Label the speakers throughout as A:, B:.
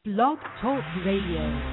A: Blog Talk Radio.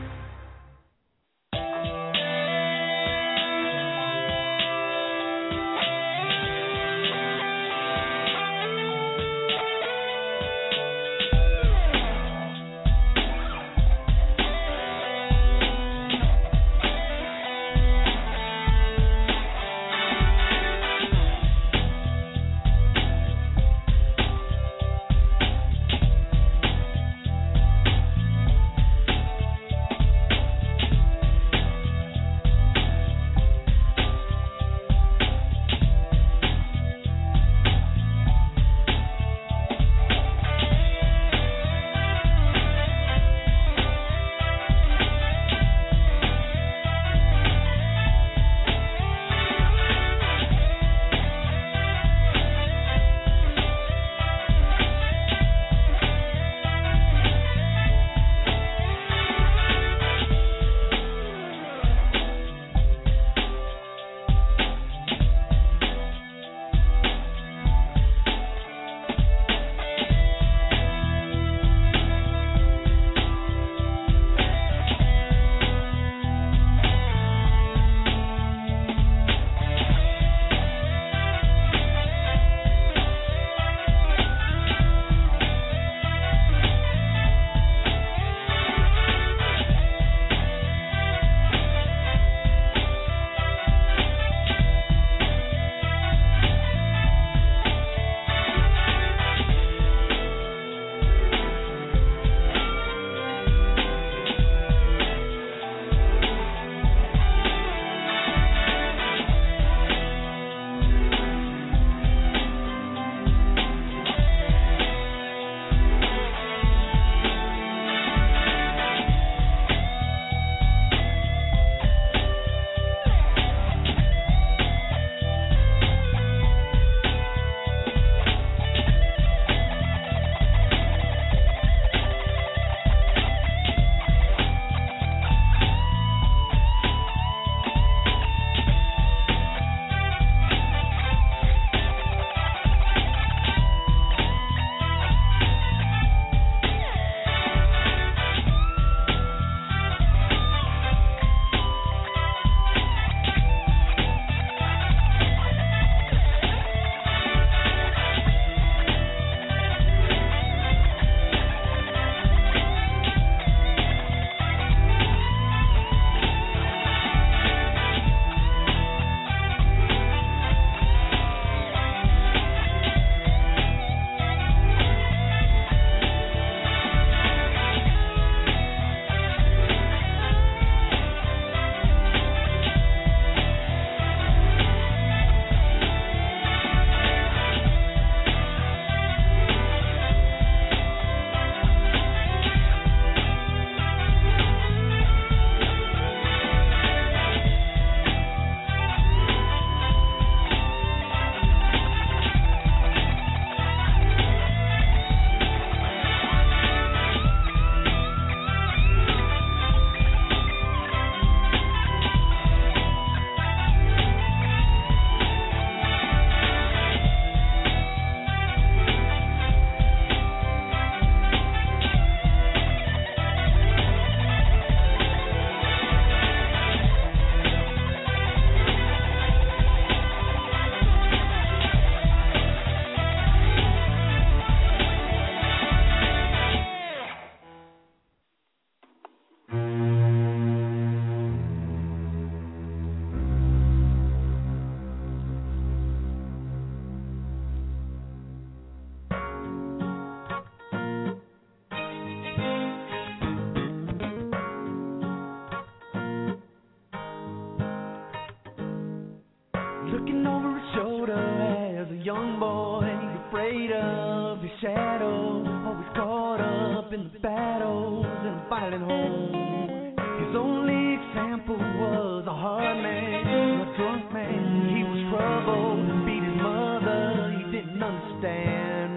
B: Looking over his shoulder as a young boy, afraid of the shadow, always caught up in the battles and fighting home. His only example was a hard man, a drunk man. He was troubled, beat his mother, he didn't understand.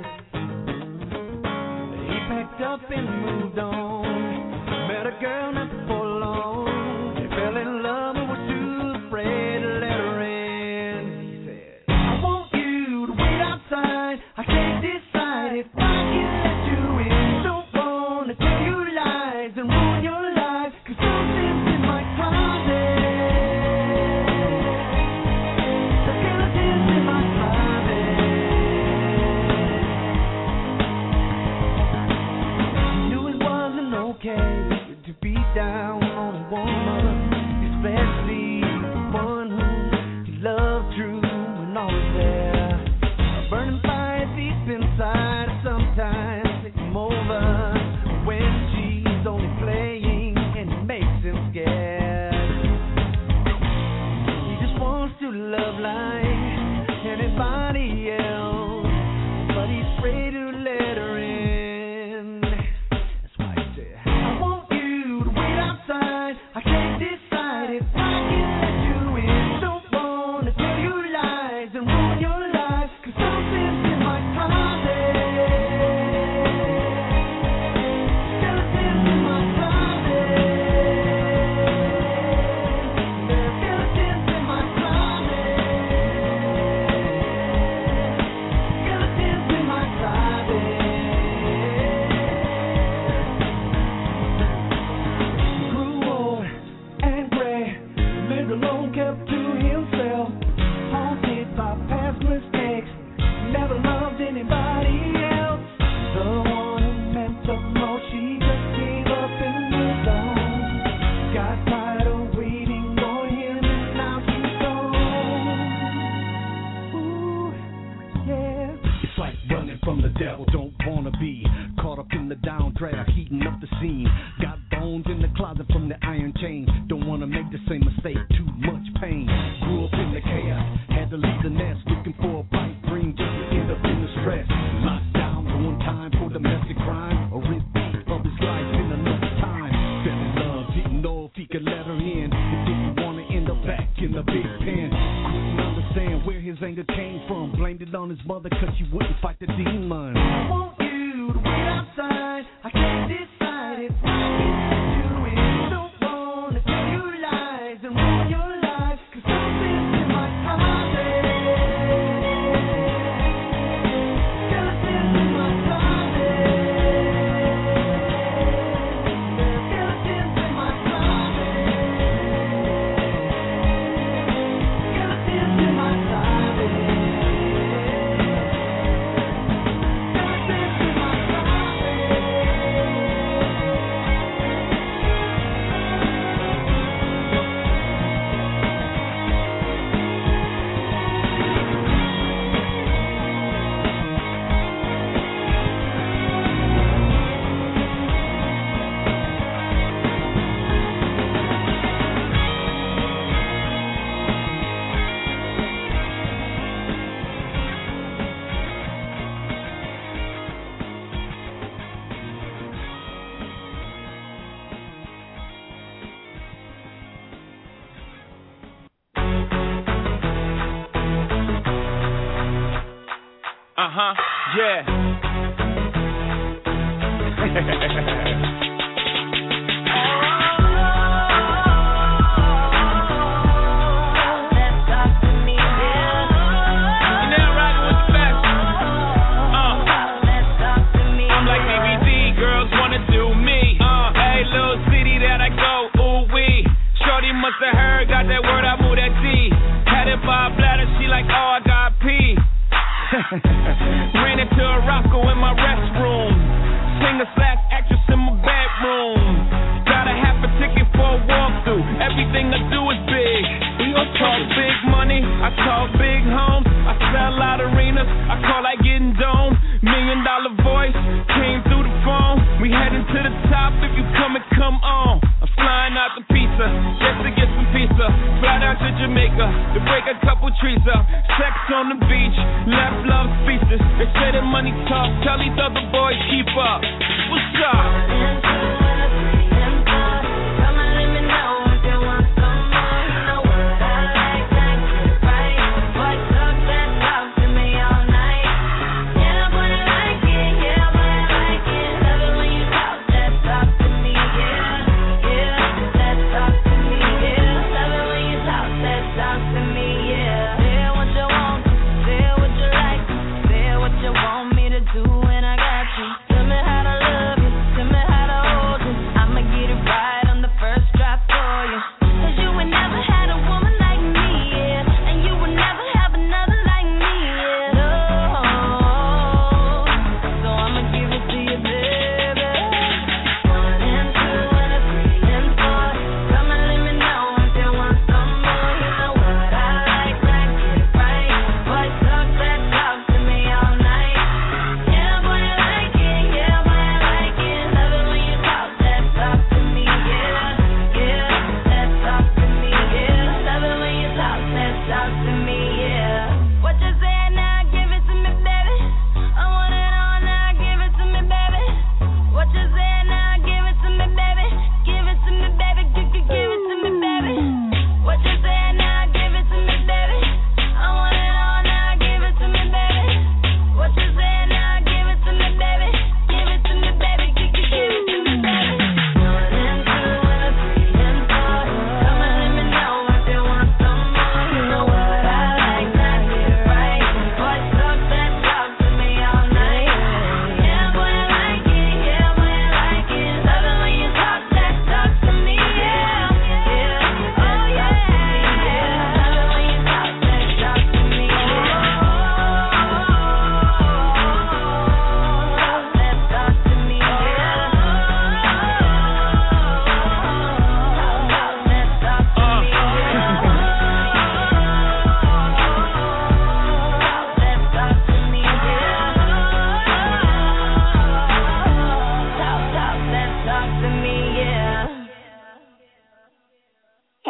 B: He packed up and moved on, met a girl not before long. They fell in love and was too afraid to let her in. I can't decide if I can let you in. Don't wanna tell you you beat down on a woman, especially the one who you love true and always there. A burning fire deep inside, sometimes takes him over when she's only playing and it makes him scared. He just wants to love like anybody else, but he's afraid to let her in. That's why he said, I want you to wait outside. I can't decide if I can let you in. Don't wanna tell you lies and ruin your life, 'cause something's in my closet. Skeletons in my closet. There's skeletons in my closet. Skeletons in my closet. He grew old and gray, lived alone, kept to himself, haunted by past mistakes, never loved anybody else. The one who meant the most, she just gave up and moved on. Got tired of waiting on him, now she's gone. Ooh, yeah.
C: It's like running from the devil, don't wanna be caught up in the downdraft, heating up the scene. Got bones in the closet from the iron chain. Don't wanna make the same mistake, too much pain. Grew up in the chaos, had to leave the nest, looking for a pipe dream just to end up in the stress. Locked down one time for domestic crime, a repeat of his life in another time. Fell in love, didn't know if he could let her in, and didn't wanna end up back in the big pen. Couldn't understand where his anger came from, blamed it on his mother 'cause she wouldn't fight the demon.
B: I want you to wait outside. I can't decide if I can let you in. Don't wanna tell you lies and ruin your life, 'cause something's in my closet. Skeletons in my closet. There's skeletons in my closet. Skeletons in my closet. Skeletons in my
D: Yeah. I'm like BBD, girls wanna do me. Hey, little city that I go, ooh wee. Shorty must have heard, got that word, I move that D. Had it by a bladder, she like, oh, I got pee. Ran into a Rocco in my restroom. Singer/actress in my bedroom. Got a half a ticket for a walkthrough. Everything I do is big. We gon' talk big money. I talk big homes. I sell out arenas. I call like getting dome. $1 million voice came through the phone. We heading to the top. If you come and come on. I'm flying out the pizza just to get some pizza. Fly down to Jamaica to break a couple trees up. Sex on the beach, left love speeches. They say that money talk, tell these other boys keep up. What's up?
E: Want me to do when I got you. Tell me how to love you. Tell me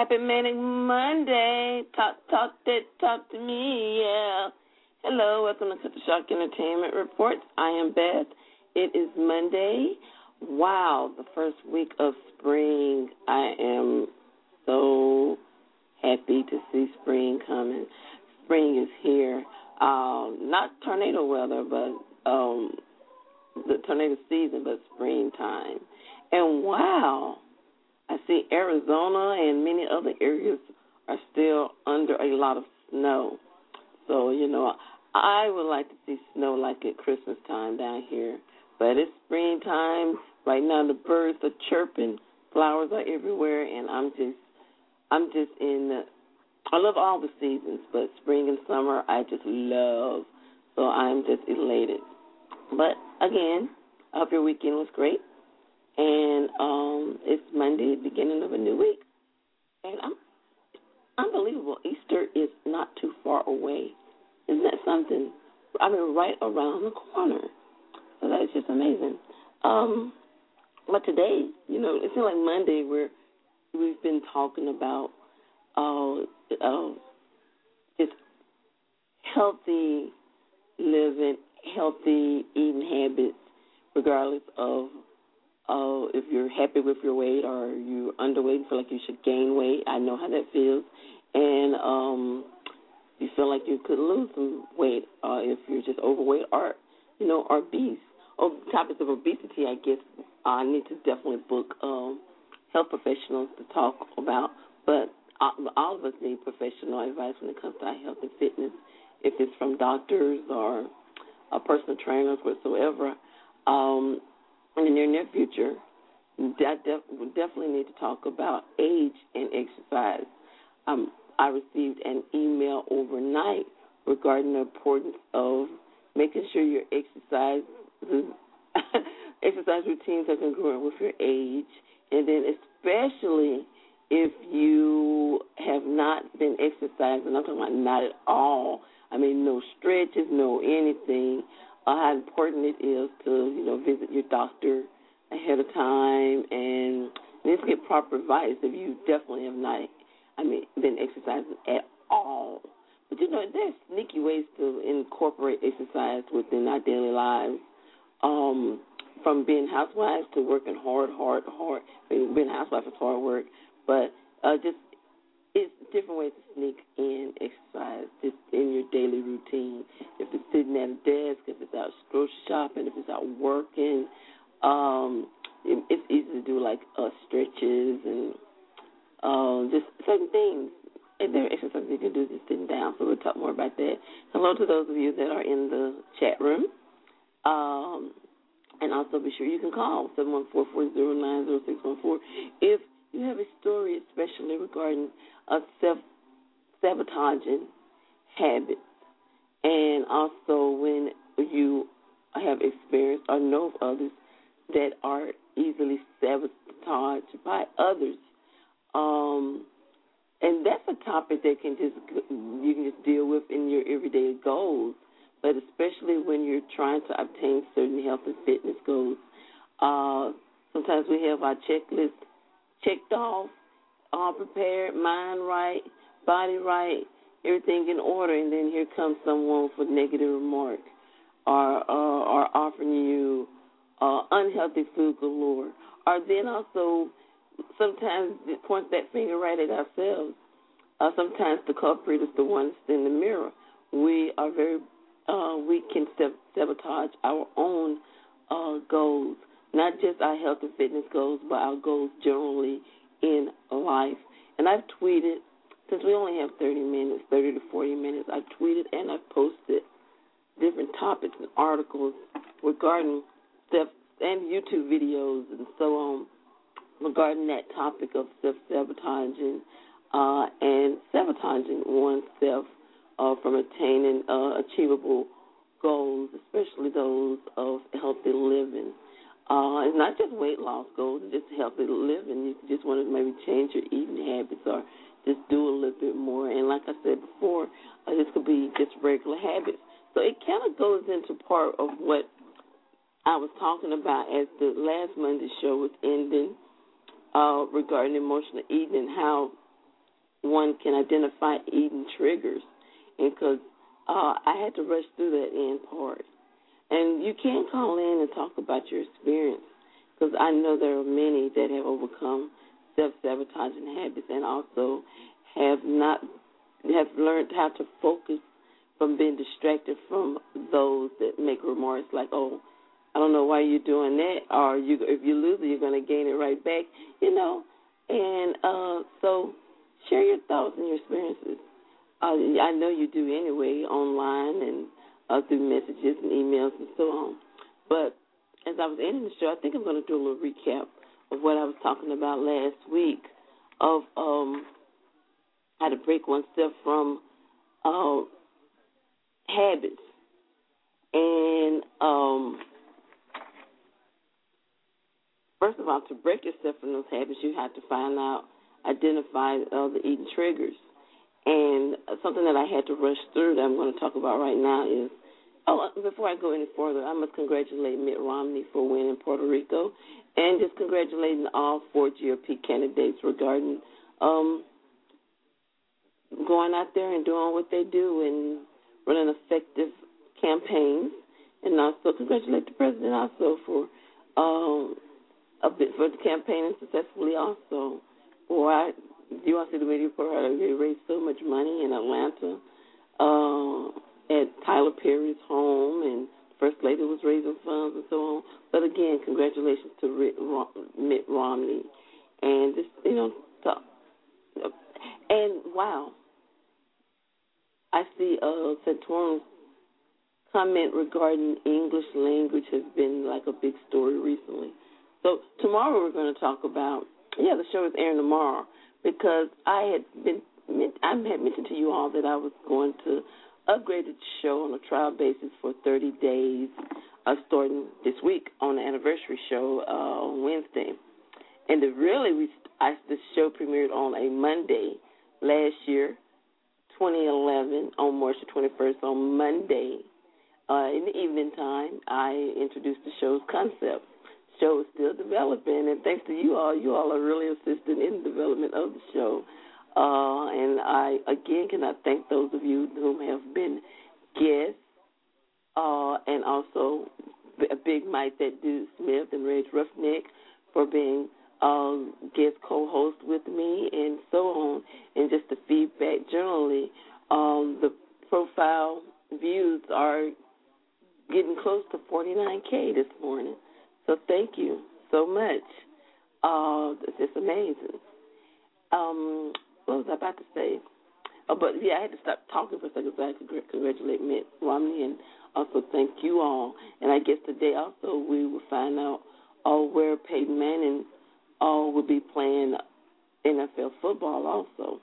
E: Happy Manic Monday. Talk to me, yeah. Hello, welcome to Cut the Shock Entertainment Reports. I am Beth. It is Monday. Wow, the first week of spring. I am so happy to see spring coming. Spring is here. Not tornado weather, but the tornado season, but springtime. And wow, I see Arizona and many other areas are still under a lot of snow. So, I would like to see snow like at Christmas time down here. But it's springtime. Right now the birds are chirping, flowers are everywhere, and I'm just I love all the seasons, but spring and summer I just love. So I'm just elated. But again, I hope your weekend was great. And it's Monday, beginning of a new week. And unbelievable. Easter is not too far away. Isn't that something? I mean, right around the corner. So that's just amazing. But today, it seems like Monday we've been talking about just healthy living, healthy eating habits, regardless of if you're happy with your weight or you're underweight and feel like you should gain weight. I know how that feels. And you feel like you could lose some weight if you're just overweight or, obese. On topics of obesity, I guess I need to definitely book health professionals to talk about. But all of us need professional advice when it comes to our health and fitness, if it's from doctors or personal trainers whatsoever. In the near future, we definitely need to talk about age and exercise. I received an email overnight regarding the importance of making sure your exercise routines are congruent with your age, and then especially if you have not been exercising. I'm talking about not at all. I mean, no stretches, no anything. How important it is to, visit your doctor ahead of time and then to get proper advice if you definitely have not, been exercising at all. But, there's sneaky ways to incorporate exercise within our daily lives, from being housewives to working hard. Being housewives is hard work, but it's different ways to sneak in exercise just in your daily routine. If it's sitting at a desk, if it's out grocery shopping, if it's out working, it's easy to do like stretches and just certain things. And there are exercises you can do just sitting down, so we'll talk more about that. Hello to those of you that are in the chat room. And also be sure you can call 714-409-0614 if you have a story, especially regarding self-sabotaging habits, and also when you have experienced or know of others that are easily sabotaged by others. And that's a topic that you can just deal with in your everyday goals, but especially when you're trying to obtain certain health and fitness goals. Sometimes we have our checklist checked off, all prepared, mind right, body right, everything in order, and then here comes someone with negative remarks or offering you unhealthy food galore. Or then also sometimes it points that finger right at ourselves. Sometimes the culprit is the one that's in the mirror. We can sabotage our own goals, not just our health and fitness goals, but our goals generally in life. And I've tweeted, since we only have 30 to 40 minutes, I've tweeted and I've posted different topics and articles regarding stuff and YouTube videos and so on regarding that topic of self-sabotaging and sabotaging oneself from attaining achievable goals, especially those of healthy living. It's not just weight loss goals, it's just healthy living. You just want to maybe change your eating habits or just do a little bit more. And like I said before, this could be just regular habits. So it kind of goes into part of what I was talking about as the last Monday show was ending regarding emotional eating and how one can identify eating triggers, and because I had to rush through that end part. And you can call in and talk about your experience, because I know there are many that have overcome self-sabotaging habits and also have learned how to focus from being distracted from those that make remarks like, oh, I don't know why you're doing that, or if you lose it, you're going to gain it right back, And so share your thoughts and your experiences. I know you do anyway, online and through messages and emails and so on. But as I was ending the show, I think I'm going to do a little recap of what I was talking about last week of how to break oneself from habits. And first of all, to break yourself from those habits, you have to identify the eating triggers. And something that I had to rush through that I'm going to talk about right now is, before I go any further, I must congratulate Mitt Romney for winning Puerto Rico, and just congratulating all 4 GOP candidates regarding going out there and doing what they do and running effective campaigns. And also congratulate the president also for the campaigning successfully also. Boy, you all see the video for her. They raised so much money in Atlanta at Tyler Perry's home, and First Lady was raising funds and so on. But again, congratulations to Mitt Romney. And just, and wow, I see Santorum's comment regarding English language has been like a big story recently. So tomorrow we're going to talk about, the show is airing tomorrow, because I had mentioned to you all that I was going to upgrade the show on a trial basis for 30 days, starting this week on the anniversary show on Wednesday. And the show premiered on a Monday last year, 2011, on March the 21st, on Monday. In the evening time, I introduced the show's concept. The show is still developing, and thanks to you all are really assisting in the development of the show. And I, again, cannot thank those of you who have been guests, and also a big Mike, that dude Smith, and Reg Roughneck for being guest co-host with me, and so on. And just the feedback generally, the profile views are getting close to 49K this morning. So thank you so much. It's just amazing. What was I about to say? I had to stop talking for a second so I could congratulate Mitt Romney and also thank you all. And I guess today also we will find out where Peyton Manning will be playing NFL football also.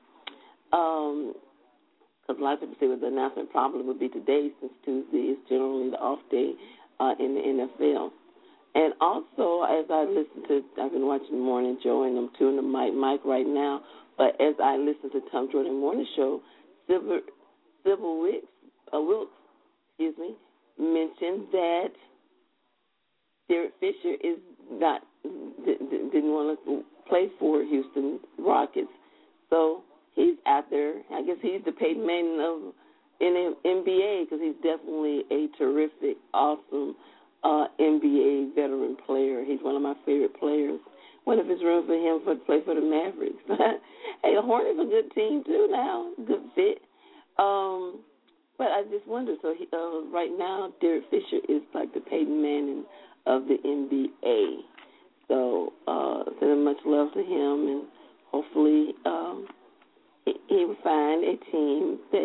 E: Because a lot of people say the announcement probably would be today, since Tuesday is generally the off day in the NFL. And also, as I've been watching Morning Joe, and I'm tuning to Mike right now, but as I listen to Tom Jordan Morning Show, Sybil Wilkes, mentioned that Derek Fisher didn't want to play for Houston Rockets. So he's out there. I guess he's the Peyton Manning in the NBA, because he's definitely a terrific, awesome NBA veteran player. He's one of my favorite players. What if it's room for him to play for the Mavericks? Hey, the Hornets are a good team too now, good fit. But I just wonder. So right now, Derek Fisher is like the Peyton Manning of the NBA. So sending much love to him, and hopefully he will find a team that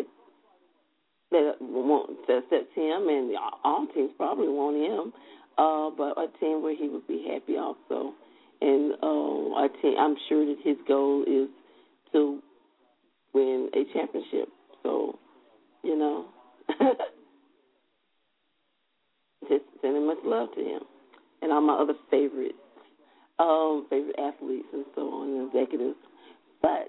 E: accepts him, and all teams probably want him, but a team where he would be happy also. And I'm sure that his goal is to win a championship. So, just sending much love to him and all my other favorite athletes and so on, and executives. But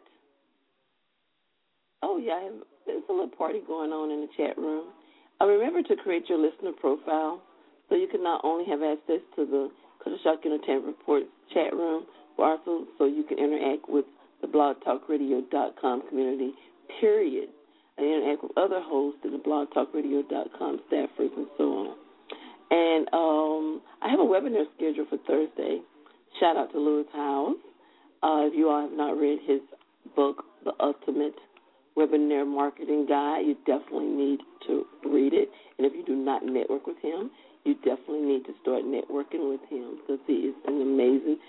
E: there's a little party going on in the chat room. Remember to create your listener profile so you can not only have access to the Culture Shock Entertainment Report chat room, but also so you can interact with the blogtalkradio.com community, period. And interact with other hosts in the blogtalkradio.com staffers and so on. And I have a webinar scheduled for Thursday. Shout out to Lewis Howes. If you all have not read his book, The Ultimate Webinar Marketing Guide, you definitely need to read it. And if you do not network with him, you definitely need to start networking with him because he is an amazing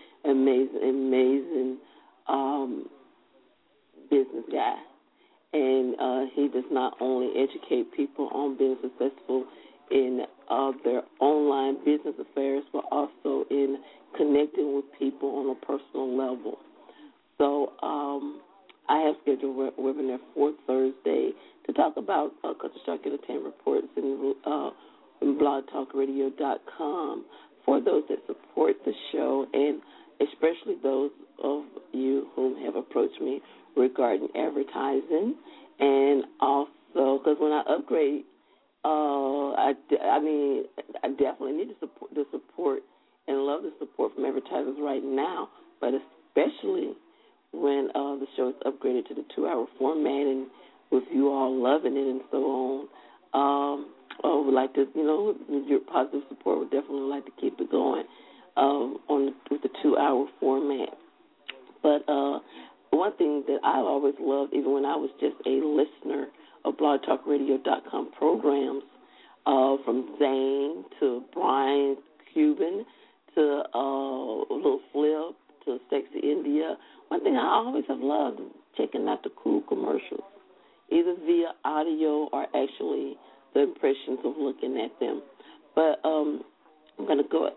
E: business guy. And he does not only educate people on being successful in their online business affairs, but also in connecting with people on a personal level. So I have scheduled a webinar for Thursday to talk about Culture Shock Entertainment Reports in blogtalkradio.com for those that support the show, and especially those of you who have approached me regarding advertising. And also, because when I upgrade, I definitely need the support and love the support from advertisers right now, but especially when the show is upgraded to the 2-hour format, and with you all loving it and so on. I would like to, with your positive support, would definitely like to keep it going with the 2-hour format. But one thing that I've always loved, even when I was just a listener of blogtalkradio.com programs, from Zane to Brian Cuban to Little Flip to Sexy India, one thing I always have loved is checking out the cool commercials, either via audio or actually the impressions of looking at them. But I'm going to go.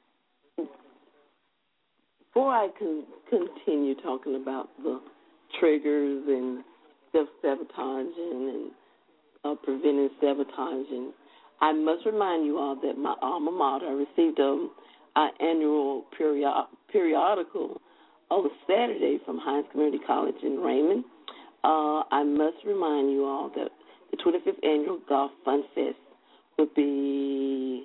E: Before I can continue talking about the triggers and self-sabotaging and preventing sabotaging, I must remind you all that my alma mater, I received an annual periodical on Saturday from Hines Community College in Raymond. I must remind you all that the 25th Annual Golf Fun Fest would be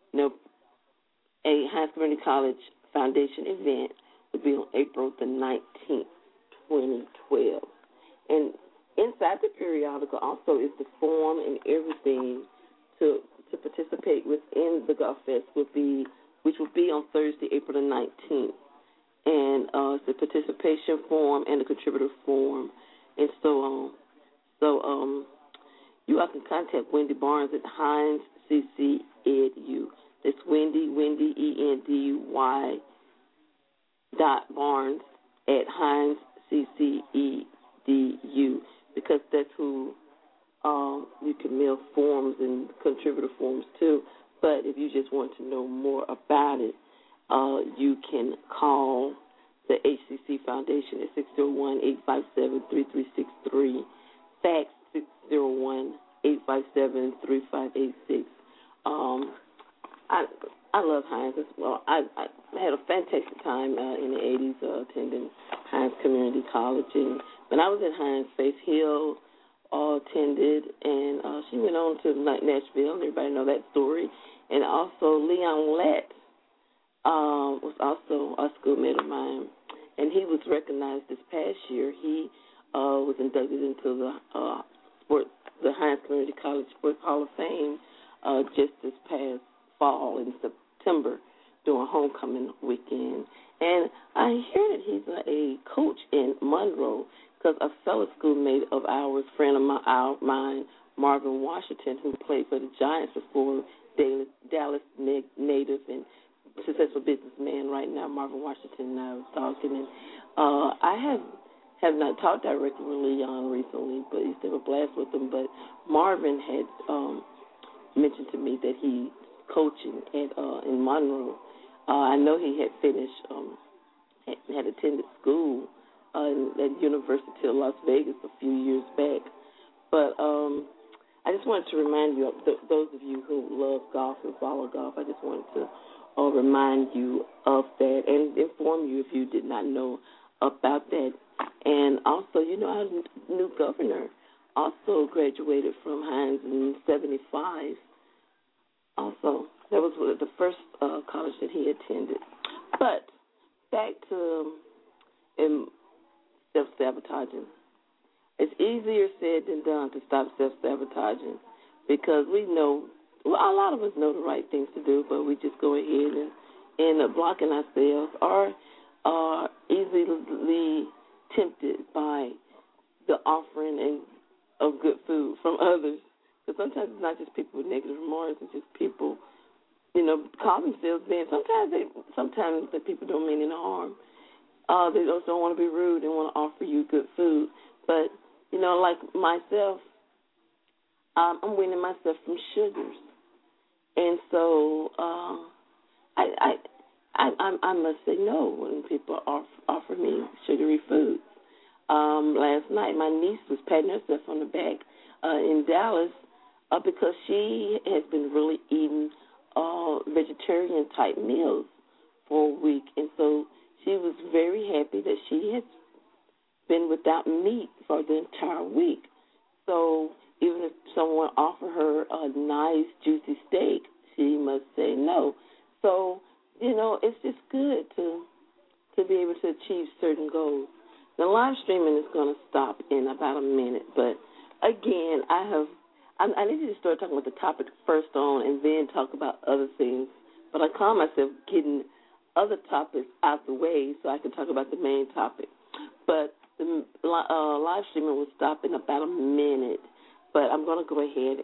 E: a Hines Community College Foundation event would be on April the 19th, 2012. And inside the periodical also is the form and everything to participate within the Golf Fest, which will be on Thursday, April the 19th. And it's a participation form and a contributor form and so on. So you all can contact Wendy Barnes at Hines CC EDU. That's Wendy ENDY .Barnes at Hines CC EDU, because that's who you can mail forms and contributor forms to. But if you just want to know more about it, you can call the HCC Foundation at 601-857-3363, fax 601-857-3586. I love Hines as well. I had a fantastic time in the 80s attending Hines Community College. And when I was at Hines, Faith Hill attended, and she went on to Nashville. Everybody know that story. And also Leon Lett was also a schoolmate of mine, and he was recognized this past year. He was inducted into the Hines Community College Sports Hall of Fame just this past fall in September during homecoming weekend. And I hear that he's a coach in Monroe because a fellow schoolmate of ours, friend of mine, Marvin Washington, who played for the Giants before, Dallas native and successful businessman right now, Marvin Washington, and I was talking. And I have not talked directly with Leon recently, but used to have a blast with him. But Marvin had mentioned to me that he's coaching in Monroe. I know he had finished, had attended school at University of Las Vegas a few years back. But I just wanted to remind you, those of you who love golf and follow golf, I just wanted to remind you of that and inform you if you did not know about that. And also, our new governor also graduated from Hines in 75. Also, that was the first college that he attended. But back to self-sabotaging. It's easier said than done to stop self-sabotaging because we know, well, a lot of us know the right things to do, but we just go ahead and end up blocking ourselves or are easily tempted by the offering of good food from others. Because sometimes it's not just people with negative remorse, it's just people, call themselves being. Sometimes the people don't mean any harm. They just don't want to be rude and want to offer you good food. But, like myself, I'm weaning myself from sugars. And so I must say no when people offer me sugary foods. Last night, my niece was patting herself on the back in Dallas because she has been really eating vegetarian-type meals for a week. And so she was very happy that she had been without meat for the entire week. So even if someone offered her a nice, juicy steak, she must say no. So, it's just good to be able to achieve certain goals. The live streaming is going to stop in about a minute, but again, I need to start talking about the topic first on and then talk about other things. But I call myself getting other topics out the way so I can talk about the main topic. But the live streaming will stop in about a minute. But I'm going to go ahead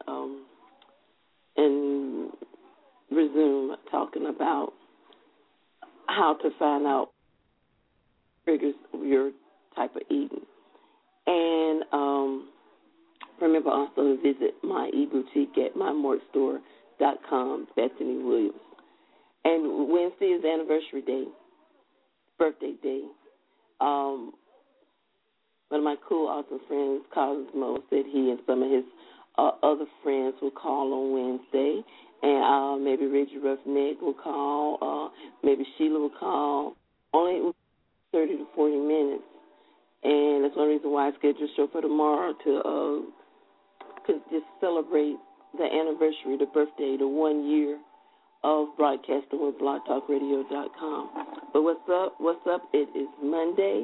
E: and resume talking about how to find out triggers your type of eating. And remember also to visit my e-boutique at mymortstore.com, Bethany Williams. And Wednesday is anniversary day, birthday day. One of my cool, awesome friends, Cosmo, said he and some of his other friends will call on Wednesday. And maybe Reggie Roughneck will call. Maybe Sheila will call. Only 30 to 40 minutes. And that's one reason why I scheduled a show for tomorrow to just celebrate the anniversary, the birthday, the 1 year of broadcasting with blogtalkradio.com. But what's up? It is Monday,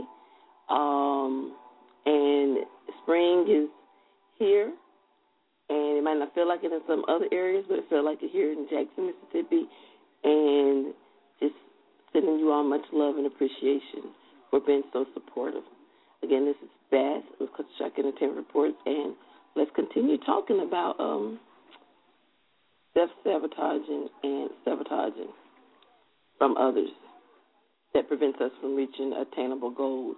E: and spring is here. And it might not feel like it in some other areas, but it feels like it here in Jackson, Mississippi. And just sending you all much love and appreciation for being so supportive. Again, this is Bass with Kutchuk Entertainment Reports, and let's continue talking about self-sabotaging and sabotaging from others that prevents us from reaching attainable goals.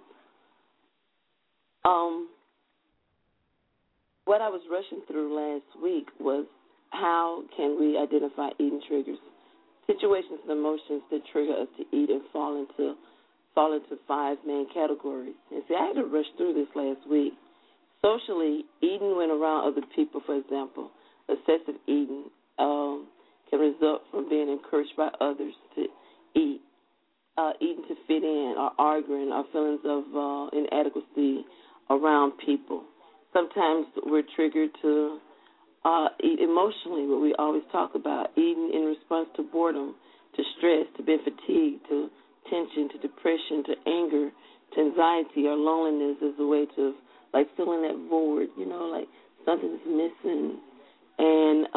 E: What I was rushing through last week was how can we identify eating triggers, situations and emotions that trigger us to eat and fall into 5 main categories. And see, I had to rush through this last week. Socially, eating when around other people, for example, excessive eating can result from being encouraged by others to eat, eating to fit in, or arguing, or feelings of inadequacy around people. Sometimes we're triggered to eat emotionally, what we always talk about, eating in response to boredom, to stress, to being fatigued, to tension, to depression, to anger, to anxiety or loneliness as a way to, like, filling that void, like something's missing. And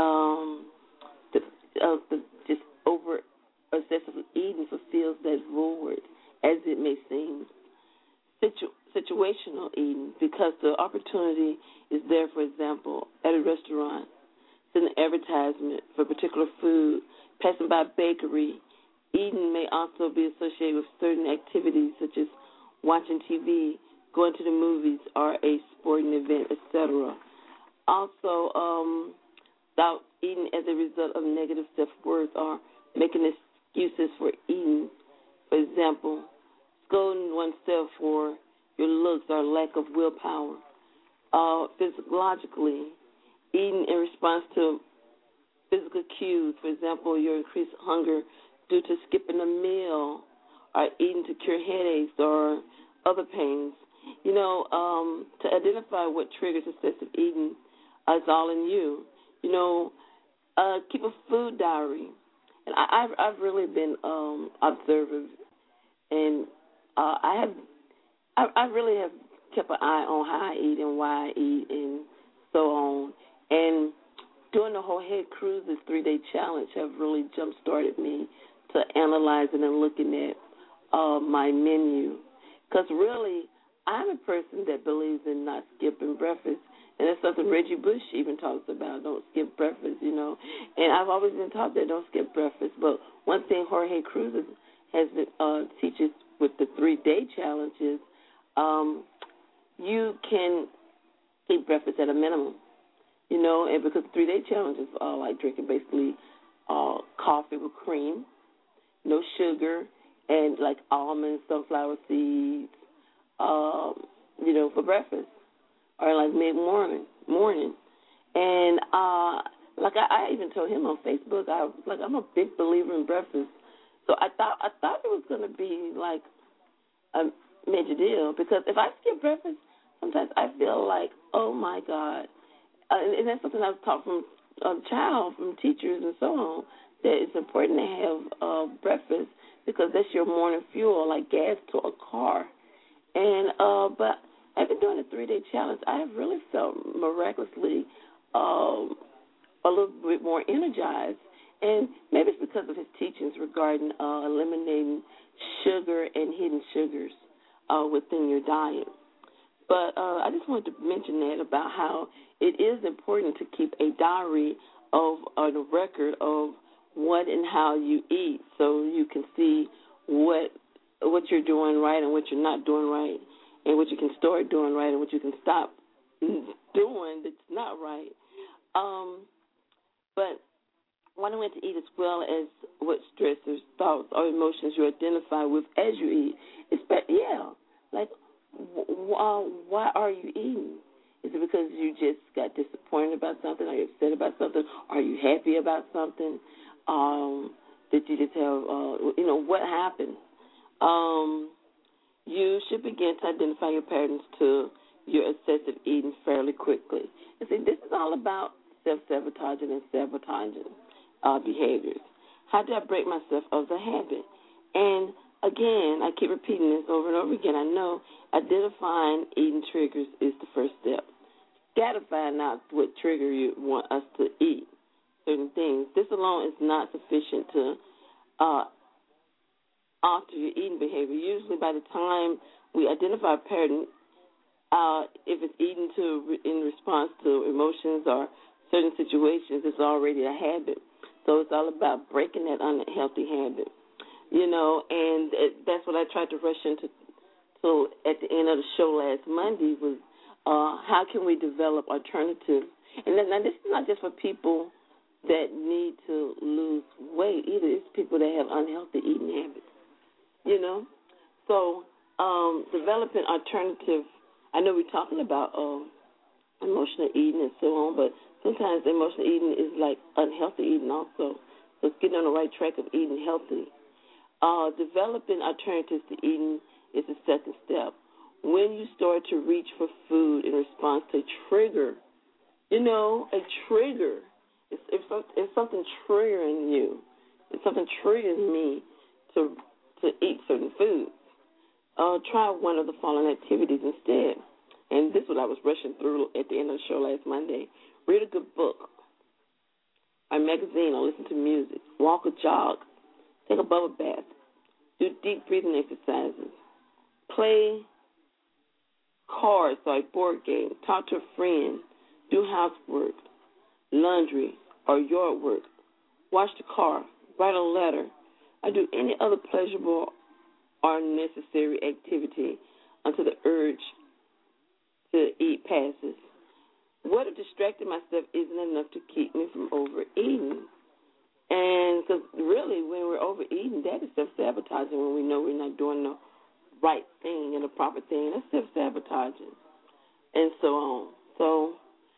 E: just over excessive eating fulfills that void, as it may seem. Situational eating, because the opportunity is there, for example, at a restaurant, it's an advertisement for particular food, passing by a bakery. Eating may also be associated with certain activities such as watching TV, going to the movies, or a sporting event, etc. Also, without eating as a result of negative self-worth or making excuses for eating. For example, scolding oneself for your looks or lack of willpower. Physiologically, eating in response to physical cues. For example, your increased hunger due to skipping a meal or eating to cure headaches or other pains. To identify what triggers excessive eating, it's all in you. Keep a food diary. And I've really been observant, and I have I really have kept an eye on how I eat and why I eat and so on. And doing the whole head cruise, this 3-day challenge, have really jump-started me to analyzing and looking at my menu. Because really, I'm a person that believes in not skipping breakfast. And that's something Reggie Bush even talks about, don't skip breakfast, you know. And I've always been taught that don't skip breakfast. But one thing Jorge Cruz has been, teaches with the 3-day challenge is you can eat breakfast at a minimum, you know, and because the 3-day challenge is like drinking basically coffee with cream, no sugar, and like almonds, sunflower seeds, you know, for breakfast, or like mid-morning. And like I even told him on Facebook, I'm a big believer in breakfast. So I thought it was going to be like a major deal, because if I skip breakfast, sometimes I feel like, oh my God, and that's something I've taught from a child, from teachers and so on, that it's important to have breakfast because that's your morning fuel, like gas to a car. And but I've been doing a 3-day challenge. I have really felt miraculously a little bit more energized. And maybe it's because of his teachings regarding eliminating sugar and hidden sugars within your diet. But I just wanted to mention that about how it is important to keep a diary of a record of what and how you eat, so you can see what you're doing right and what you're not doing right, and what you can start doing right and what you can stop doing that's not right. But one way to eat as well as what stressors, thoughts, or emotions you identify with as you eat. Like, why are you eating? Is it because you just got disappointed about something? Are you upset about something? Are you happy about something? Did you just have, what happened? You should begin to identify your patterns to your excessive eating fairly quickly. And see, this is all about self-sabotaging and sabotaging behaviors. How do I break myself of the habit? And again, I keep repeating this over and over again. I know identifying eating triggers is the first step. Got to find out what trigger you want us to eat certain things. This alone is not sufficient to alter your eating behavior. Usually by the time we identify a pattern, if it's eating in response to emotions or certain situations, it's already a habit. So it's all about breaking that unhealthy habit, and that's what I tried to rush into. So at the end of the show last Monday was how can we develop alternatives? And now this is not just for people that need to lose weight either. It's people that have unhealthy eating habits, So developing alternative. I know we're talking about emotional eating and so on, but sometimes emotional eating is like unhealthy eating also. So it's getting on the right track of eating healthy. Developing alternatives to eating is the second step. When you start to reach for food in response to a trigger, a trigger, if something triggering you, if something triggers me to eat certain foods, try one of the following activities instead. And this is what I was rushing through at the end of the show last Monday. Read a good book, a magazine, or listen to music. Walk or jog. Take a bubble bath. Do deep breathing exercises. Play cards or a board game. Talk to a friend. Do housework, laundry, or yard work. Wash the car. Write a letter. Or do any other pleasurable or necessary activity until the urge to eat passes. What if distracting myself isn't enough to keep me from overeating? And because really, when we're overeating, that is self-sabotaging when we know we're not doing the right thing and the proper thing. That's self-sabotaging, and so on. So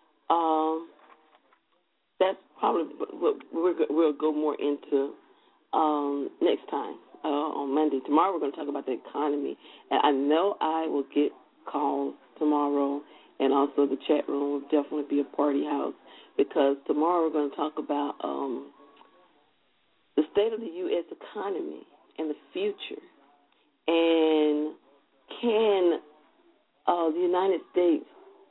E: that's probably what we'll go more into next time on Monday. Tomorrow we're going to talk about the economy. And I know I will get calls tomorrow, and also the chat room will definitely be a party house, because tomorrow we're going to talk about the state of the U.S. economy and the future, and can United States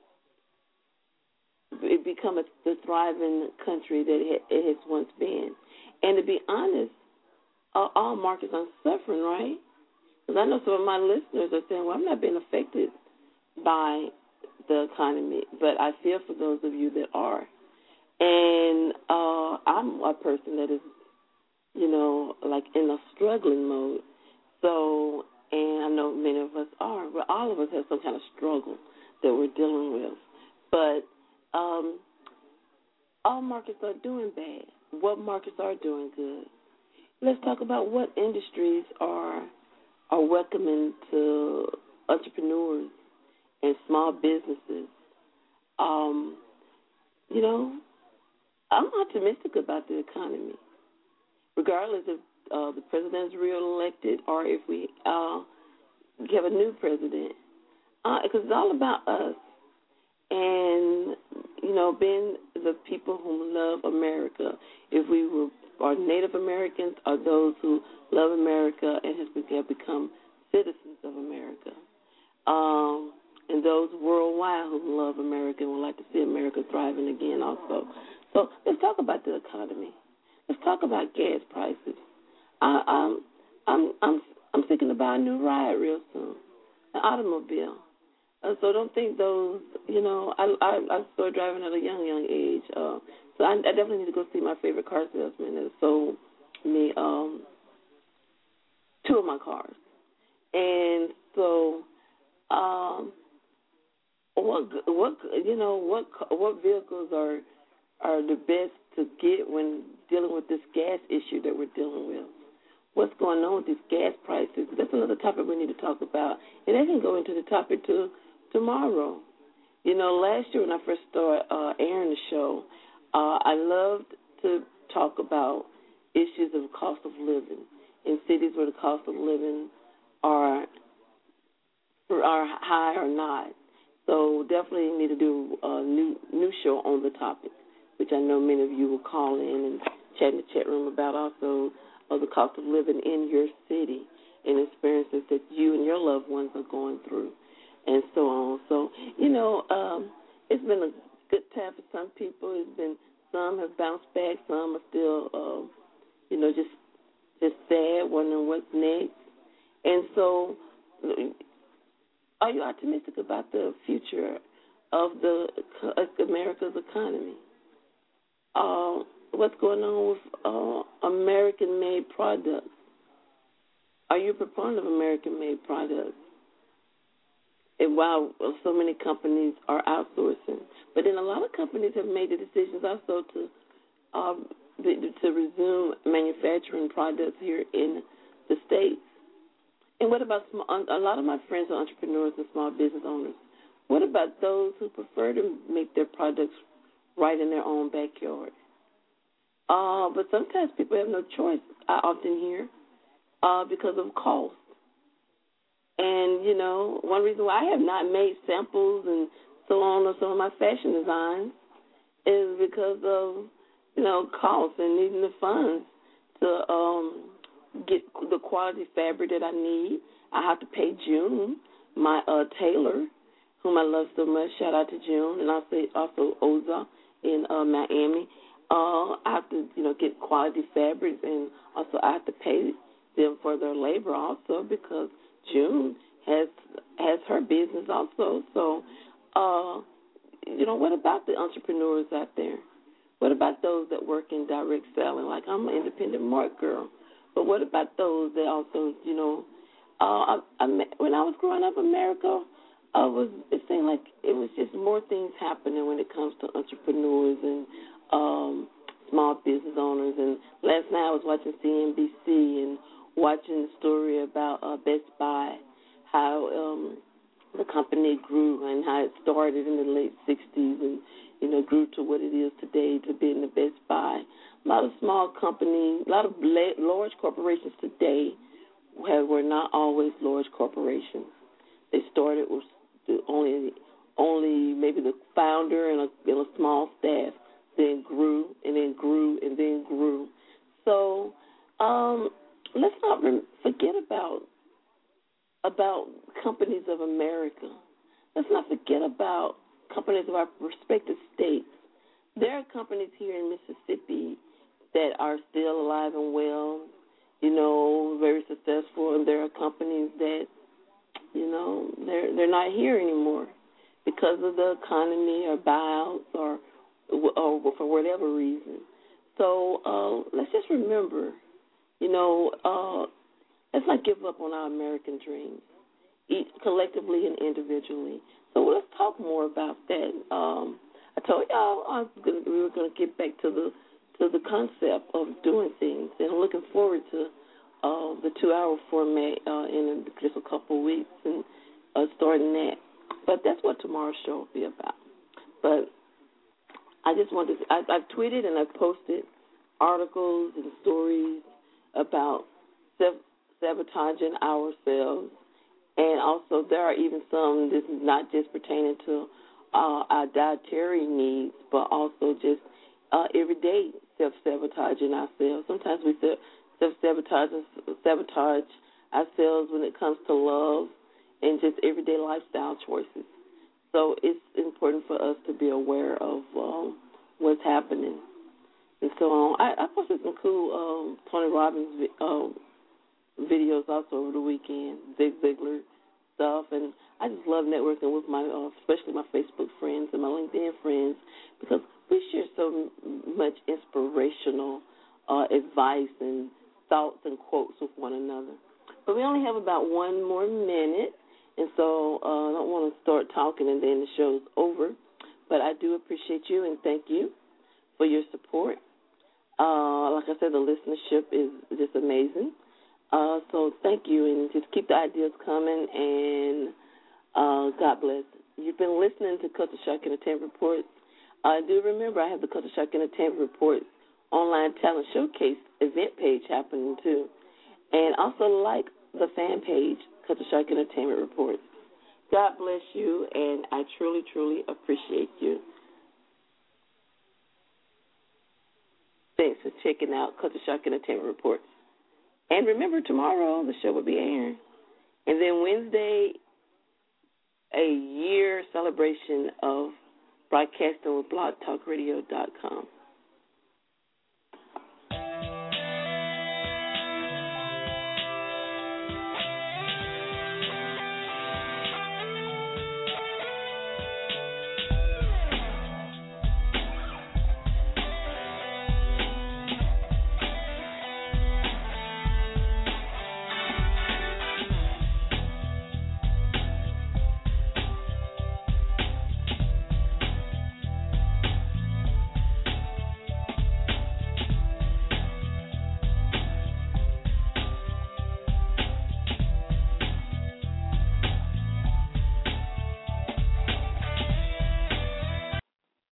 E: it become the thriving country that it has once been. And to be honest, all markets are suffering, right? Because I know some of my listeners are saying, well, I'm not being affected by the economy, but I feel for those of you that are. And I'm a person that is, like in a struggling mode. So, and I know many of us are, but all of us have some kind of struggle that we're dealing with. But all markets are doing bad. What markets are doing good? Let's talk about what industries are welcoming to entrepreneurs and small businesses. I'm optimistic about the economy, regardless if the president is reelected or if we have a new president, because it's all about us. And, being the people who love America, if we are Native Americans or those who love America and have become citizens of America, and those worldwide who love America and would like to see America thriving again also. So let's talk about the economy. Let's talk about gas prices. I'm thinking about a new ride real soon, an automobile. So don't think those, I started driving at a young age. So I definitely need to go see my favorite car salesman that sold me two of my cars. And so what vehicles are the best to get when dealing with this gas issue that we're dealing with? What's going on with these gas prices? That's another topic we need to talk about. And I can go into the topic tomorrow. Last year when I first started airing the show, I loved to talk about issues of cost of living in cities where the cost of living are high or not. So definitely need to do a new show on the topic, which I know many of you will call in and chat in the chat room about also the cost of living in your city and experiences that you and your loved ones are going through and so on. So, it's been a good time for some people. Some have bounced back. Some are still, just sad, wondering what's next. And so are you optimistic about the future of America's economy? What's going on with American-made products? Are you a proponent of American-made products? And while so many companies are outsourcing, but then a lot of companies have made the decisions also to resume manufacturing products here in the States. And what about a lot of my friends are entrepreneurs and small business owners? What about those who prefer to make their products right in their own backyard? But sometimes people have no choice, I often hear, because of cost. And, one reason why I have not made samples and so on of some of my fashion designs is because of, cost and needing the funds to get the quality fabric that I need. I have to pay June, my tailor, whom I love so much. Shout out to June, and also Oza in Miami. I have to, get quality fabrics, and also I have to pay them for their labor also because June has her business also. So, what about the entrepreneurs out there? What about those that work in direct selling? Like I'm an independent mark girl, but what about those that also, when I was growing up in America, it seemed like it was just more things happening when it comes to entrepreneurs and small business owners. And last night I was watching CNBC and watching the story about Best Buy, how the company grew and how it started in the late 60s and, grew to what it is today to being the Best Buy. A lot of small companies, a lot of large corporations today were not always large corporations. They started with only maybe the founder and a small staff, then grew and then grew and then grew. So let's not forget about companies of America. let's not forget about companies of our respective states. There are companies here in Mississippi that are still alive and well, very successful, and there are companies that, they're not here anymore because of the economy or buyouts or for whatever reason. So let's just remember, let's not give up on our American dreams, collectively and individually. So let's talk more about that. I told y'all we were going to get back to the concept of doing things, and I'm looking forward to the 2-hour format in just a couple of weeks and starting that. But that's what tomorrow's show will be about. But I just wanted to, I've tweeted and I've posted articles and stories about sabotaging ourselves, and also there are even some, this is not just pertaining to our dietary needs, but also just everyday self-sabotaging ourselves. Sometimes we sabotage ourselves when it comes to love and just everyday lifestyle choices. So it's important for us to be aware of what's happening. And so I posted some cool Tony Robbins videos also over the weekend, Zig Ziglar stuff, and I just love networking with my, especially my Facebook friends and my LinkedIn friends, because we share so much inspirational advice and thoughts and quotes with one another. But we only have about 1 more minute, and so I don't want to start talking and then the show's over. But I do appreciate you and thank you for your support. Like I said, the listenership is just amazing. So thank you, and just keep the ideas coming, and God bless. You've been listening to Culture Shock Entertainment Reports. Do remember I have the Culture Shock Entertainment Reports online talent showcase event page happening too. And also like the fan page, Culture Shock Entertainment Reports. God bless you, and I truly, truly appreciate you. Thanks for checking out Culture Shock Entertainment Reports. And remember, tomorrow the show will be airing. And then Wednesday, a year celebration of broadcasting with blogtalkradio.com.